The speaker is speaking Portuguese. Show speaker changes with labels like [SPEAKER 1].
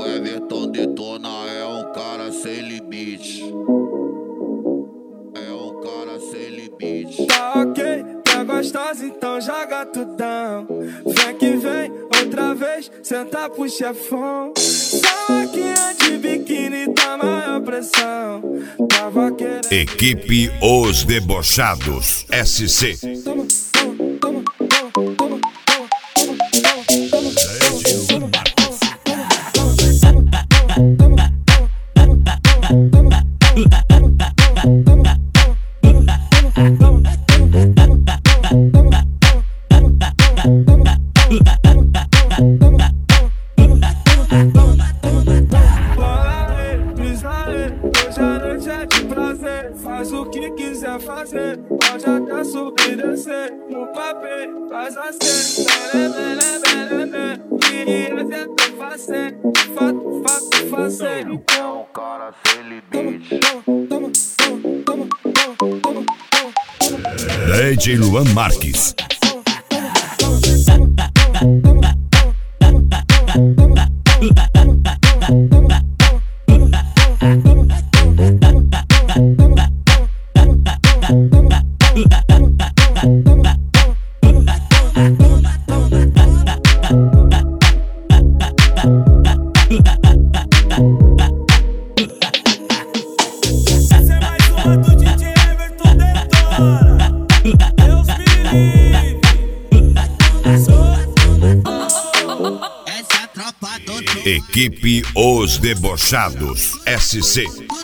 [SPEAKER 1] O Everton Detona é um cara sem limite. É um cara sem limite.
[SPEAKER 2] Tá ok, tá gostosa, então joga tudão. Vem que vem, outra vez, senta pro chefão. Saquinha de biquíni tá maior pressão. Tava querendo.
[SPEAKER 3] Equipe Os Debochados SC.
[SPEAKER 2] Toma, toma, toma, toma, toma. Hoje a noite é de prazer, faz o que quiser fazer. Pode até subir e descer no papel, faz assim. Queria ver tu fazer, fato fazer.
[SPEAKER 1] É um cara sem limite.
[SPEAKER 3] DJ Luan Marques.
[SPEAKER 4] Essa é mais uma do DJ Everton Detona. Deus me livre.
[SPEAKER 5] Essa é a tropa do
[SPEAKER 3] Equipe Os Debochados SC.